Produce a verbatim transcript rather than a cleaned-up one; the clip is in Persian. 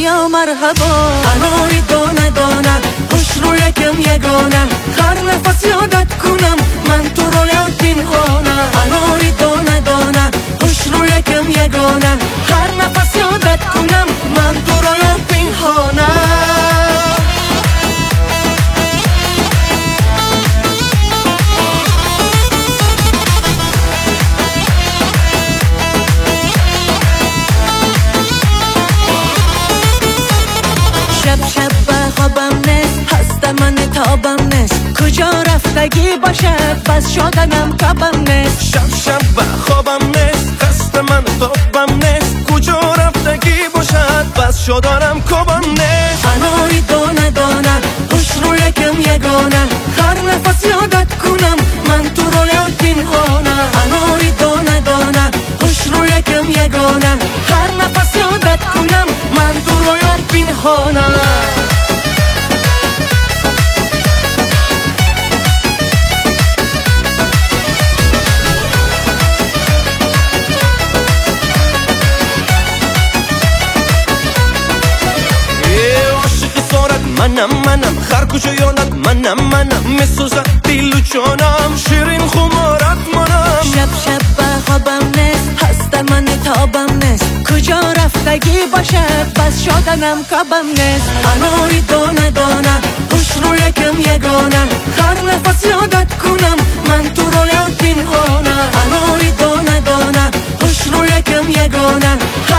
بیا مرحبا. انای دانه دانه خوش رو یکم یگانه، هر نفس یادت کنم من تو رو یاد پنهانه. انای دانه دانه خوش رو یکم یگانه، هر نفس یادت کنم من تو رو یاد پنهانه. شب شب خوابم نیست، هست من تابم نیست، کجا رفتگی باشه بس شدنم کابم نیست. شب شب خوابم نیست، هست من تابم نیست، کجا رفتگی باشد بس شدنم کابم نیست. انای دانه دانه خوش رو یکم یگانه، هر نفس یادت کنم من تو رو یاد پنهانه. انای دانه دانه خوش رو یکم یگانه، هر نفس یادت کنم من تو رو یاد پنهانه. منم منم هر کجا یادت منم منم، میسوزد دل و جانم شیرین خمارت منم. شب شب خوابم نیست، هست من تابم نیست، کجا رفتگی باشه بس شدنم کابم نیست. انای دانه دانه خوش رو یکم یگانه، هر نفس یادت کنم من تو رو یاد پنهانه. انای دانه دانه خوش رو یکم یگانه،